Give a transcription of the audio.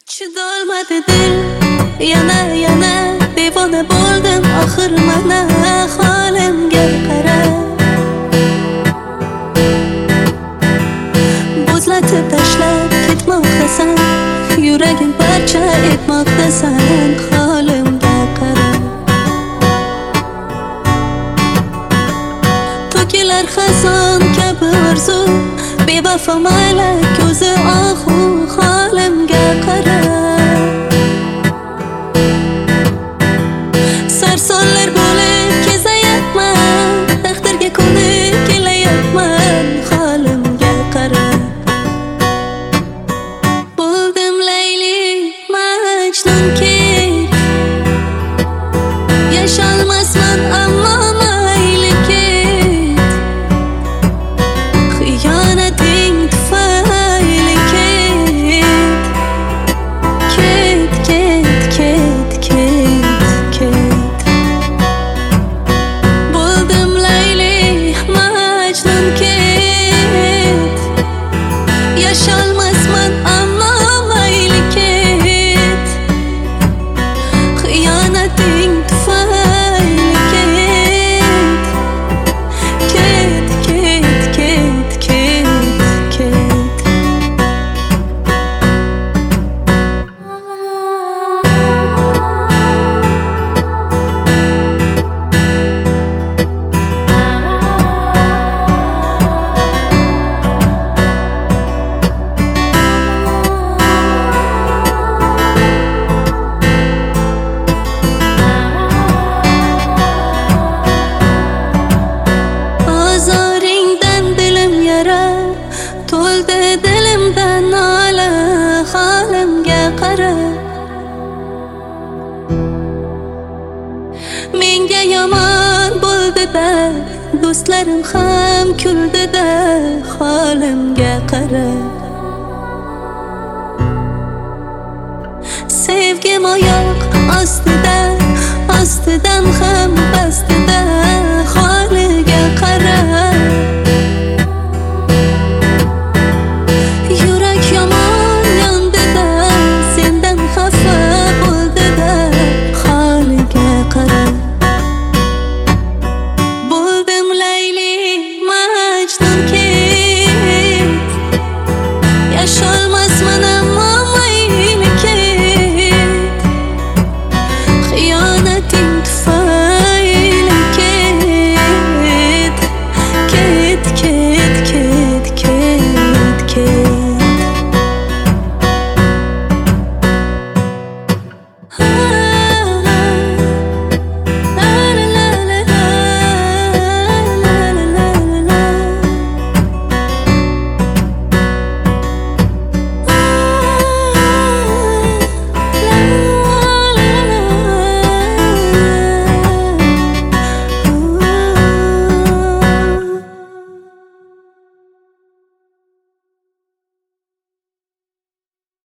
chidolmadi dil, yana devona bo'ldim oxir mana holimga qara. Bo'zlatib tashlab ketmoqdasan, yuragim parcha etmoqdasan, holimga qara. To'kilar xazon kabi orzu, bevafo mayli ko'zi ohu, holimga qara. Sarsonlar bo'lib kezayapman, taqdirga ko'nib kelayapman, holimga qara. Bo'ldim Layli Majnunki, yasholmasman ammo mayli ket. Xiyonating tufayli ket. Bo'ldim Layli Majnunki, yasholmasman ammo mayli ket. Xiyonating tufayli ket. Ozoringdan dilim yara, to'ldi dilimdan nola, holimga qara. Menga yomon bo'ldi-da, do'stlarim ham kuldi-da, holimga qara. Sevgim oyoq ostidan ham bastida.